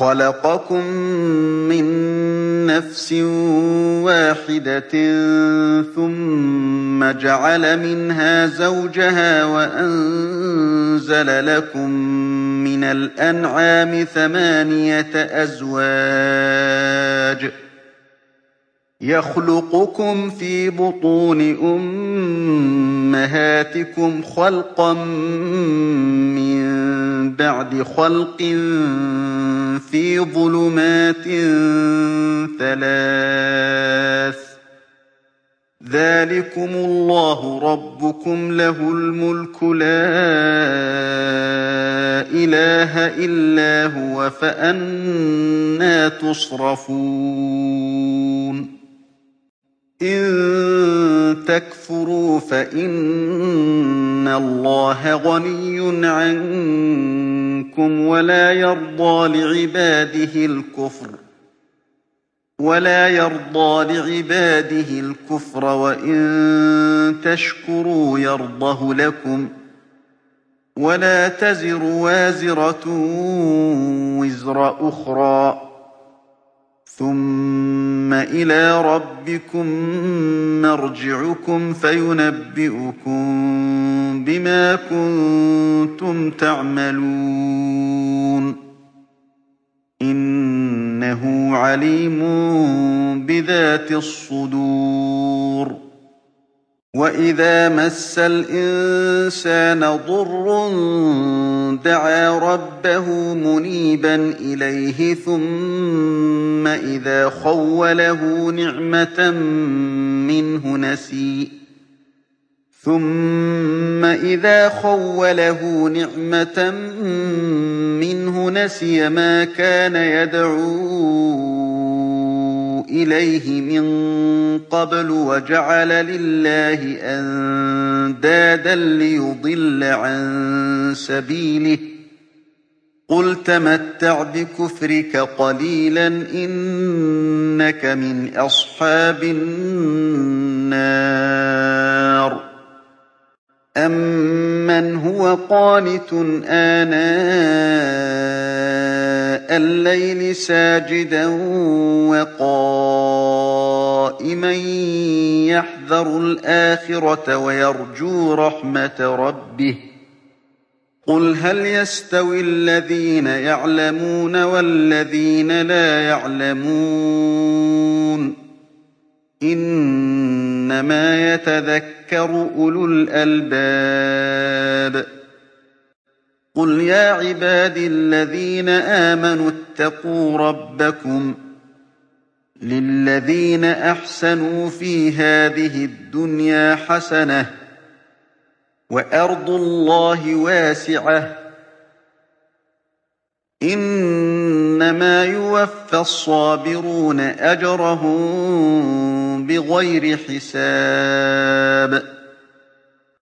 خَلَقَكُم مِّن نَّفْسٍ وَاحِدَةٍ ثُمَّ جَعَلَ مِنْهَا زَوْجَهَا وَأَنزَلَ لَكُم مِّنَ الْأَنْعَامِ ثَمَانِيَةَ أَزْوَاجٍ ۚ يَخْلُقُكُمْ فِي بُطُونِ أُمَّهَاتِكُمْ خَلْقًا مِّن بَعْدِ خَلْقٍ فِي ظُلُمَاتٍ ثَلَاثٍ ۚ ذَٰلِكُمُ اللَّهُ رَبُّكُمْ لَهُ الْمُلْكُ لَا إِلَٰهَ إِلَّا هُوَ ۖ فَأَنَّىٰ تُصْرَفُونَ إِن تَكْفُرُوا فَإِنَّ اللَّهَ غَنِيٌّ عَنكُمْ وَلَا يَرْضَىٰ لِعِبَادِهِ الْكُفْرَ وَإِن تَشْكُرُوا يَرْضَهُ لَكُمْ ۗ وَلَا تَزِرُ وَازِرَةٌ وِزْرَ أُخْرَىٰ ۗ ثُمَّ إِلَىٰ رَبِّكُم مَّرْجِعُكُمْ فَيُنَبِّئُكُم بِمَا كُنتُمْ تَعْمَلُونَ ۚ إِنَّهُ عَلِيمٌ بِذَاتِ الصُّدُورِ وَإِذَا مَسَّ الْإِنسَانَ ضُرٌّ دَعَا رَبَّهُ مُنِيبًا إِلَيْهِ ثُمَّ إِذَا خَوَّلَهُ نِعْمَةً مِّنْهُ نَسِيَ مَا كَانَ يَدْعُو إِلَيْهِ مِن قَبْلُ وَجَعَلَ لِلَّهِ أَندَادًا لِّيُضِلَّ عَن سَبِيلِهِ ۗ قُلْ تَمَتَّعْ بِكُفْرِكَ قَلِيلًا إِنَّكَ مِنْ أَصْحَابِ النَّارِ أَمَّنْ هُوَ قَانِتٌ آنَاءَ اللَّيْلِ سَاجِدًا وَقَائِمًا يَحْذَرُ الْآخِرَةَ وَيَرْجُو رَحْمَةَ رَبِّهِ ۗ قُلْ هَلْ يَسْتَوِي الَّذِينَ يَعْلَمُونَ وَالَّذِينَ لَا يَعْلَمُونَ ۗ إِنَّمَا يَتَذَكَّرُ أُولُو الْأَلْبَابِ قُلْ يَا عِبَادِي الَّذِينَ آمَنُوا اتَّقُوا رَبَّكُمْ ۚ لِلَّذِينَ أَحْسَنُوا فِي هَٰذِهِ الدُّنْيَا حَسَنَةٌ ۗ وَأَرْضُ اللَّهِ وَاسِعَةٌ ۗ إِنَّمَا يُوَفَّى الصَّابِرُونَ أَجْرَهُم بِغَيْرِ حِسَابٍ